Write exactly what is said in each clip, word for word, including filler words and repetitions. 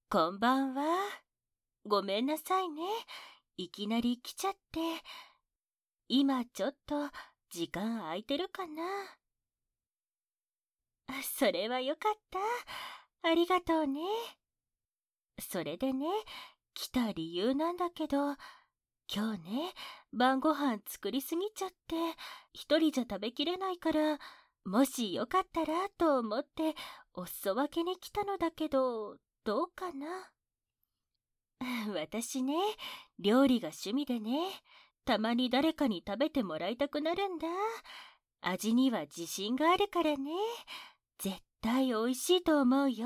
こんばんは。ごめんなさいね。いきなり来ちゃって。今ちょっと時間空いてるかな。それはよかった。ありがとうね。それでね、来た理由なんだけど、今日ね、晩ご飯作りすぎちゃって、一人じゃ食べきれないから、もしよかったらと思ってお裾分けに来たのだけど、どうかな。私ね、料理が趣味でね、たまに誰かに食べてもらいたくなるんだ。味には自信があるからね。絶対美味しいと思うよ。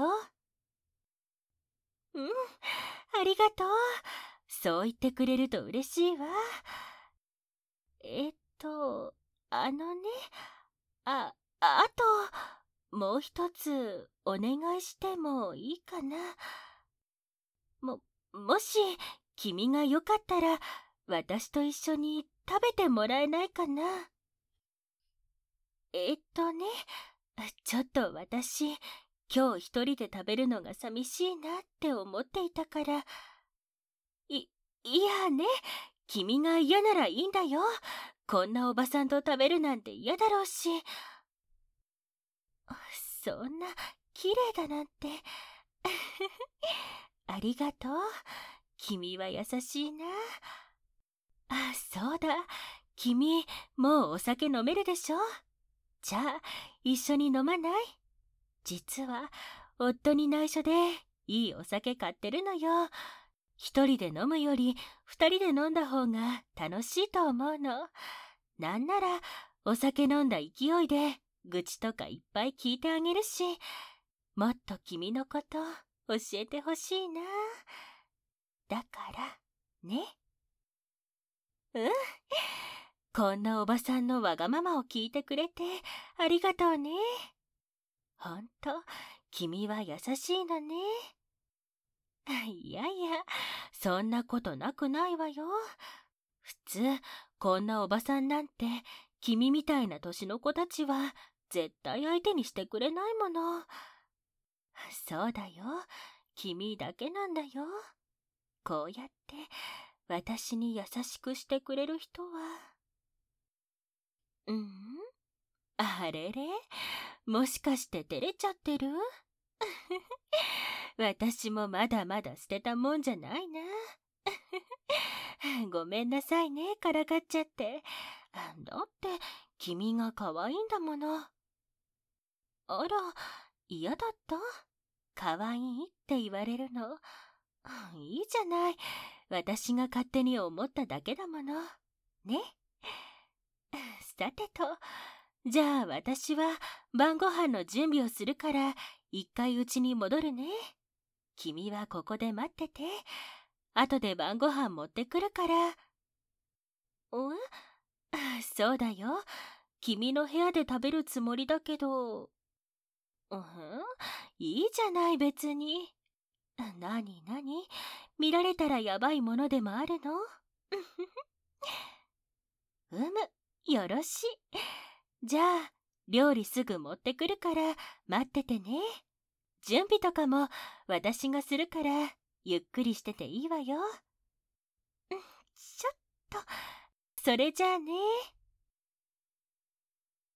うん、ありがとう。そう言ってくれると嬉しいわ。えっと、あのね、あ、あと、もう一つお願いしてもいいかな。も、もし、君がよかったら、私と一緒に食べてもらえないかな。えっとね、ちょっと私、今日一人で食べるのが寂しいなって思っていたから、い、いやね、君が嫌ならいいんだよ。こんなおばさんと食べるなんて嫌だろうし。そんな、綺麗だなんて。ありがとう。君は優しいな。あ、そうだ。君、もうお酒飲めるでしょ？じゃあ、一緒に飲まない？実は、夫に内緒で、いいお酒買ってるのよ。一人で飲むより、二人で飲んだ方が楽しいと思うの。なんなら、お酒飲んだ勢いで、愚痴とかいっぱい聞いてあげるし、もっと君のこと教えてほしいな。だから、ね。うん。こんなおばさんのわがままを聞いてくれてありがとうね。ほんと、君は優しいのね。いやいや、そんなことなくないわよ。普通、こんなおばさんなんて、君みたいな年の子たちは絶対相手にしてくれないもの。そうだよ。君だけなんだよ。こうやって私に優しくしてくれる人は。うん？あれれ？もしかして照れちゃってる？私もまだまだ捨てたもんじゃないな。ごめんなさいね、からかっちゃって。だって、君が可愛いんだもの。あら、嫌だった？可愛いって言われるの。いいじゃない。私が勝手に思っただけだもの。ね。さてと、じゃあ私は晩ご飯の準備をするから、一回家に戻るね。君はここで待ってて。後で晩ご飯持ってくるから。ん？そうだよ。君の部屋で食べるつもりだけど。うん？いいじゃない別に。なになに？見られたらやばいものでもあるの？うむ、よろしい。じゃあ、料理すぐ持ってくるから待っててね。準備とかも私がするからゆっくりしてていいわよ。ちょっと、それじゃあね。